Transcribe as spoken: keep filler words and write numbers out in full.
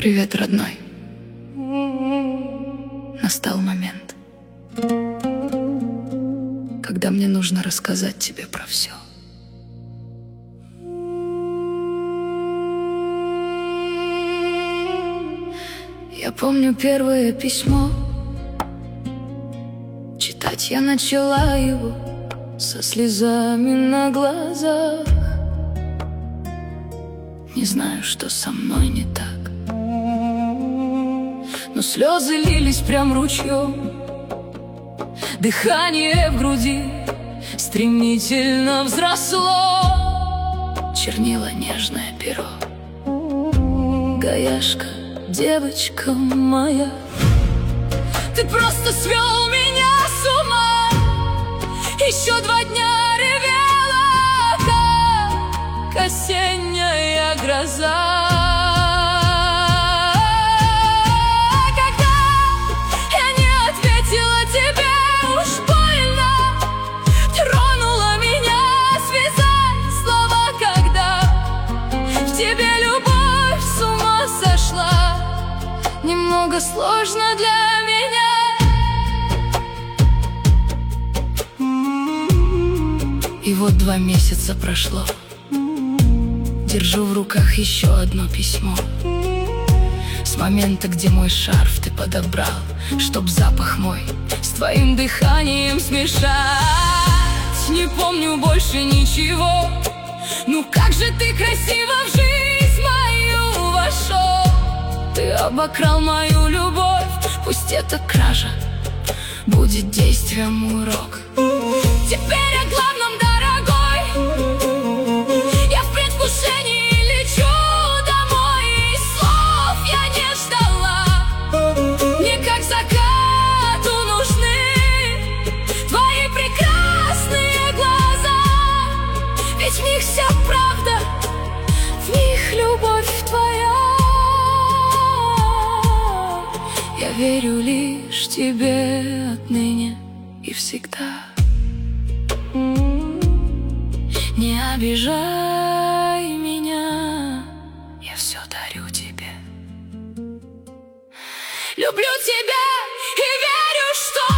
Привет, родной. Настал момент, когда мне нужно рассказать тебе про все. Я помню первое письмо. Читать я начала его со слезами на глазах. Не знаю, что со мной не так, но слезы лились прям ручьем. Дыхание в груди стремительно взросло. Чернила нежное перо. Гаяшка, девочка моя, ты просто свел меня с ума. Еще два дня ревела, как осенняя гроза. Немного сложно для меня. И вот два месяца прошло. Держу в руках еще одно письмо. С момента, где мой шарф ты подобрал, чтоб запах мой с твоим дыханием смешать. Не помню больше ничего. Ну как же ты красиво в жизнь мою вошел. Ты обокрал мою любовь, пусть эта кража будет действием урок. Теперь о главном, дорогой, я в предвкушении лечу домой. И слов я не ждала. Мне как закату нужны твои прекрасные глаза. Ведь в них вся правда, в них любовь твоя. Я верю лишь тебе отныне и всегда. Не обижай меня, я все дарю тебе. Люблю тебя и верю, что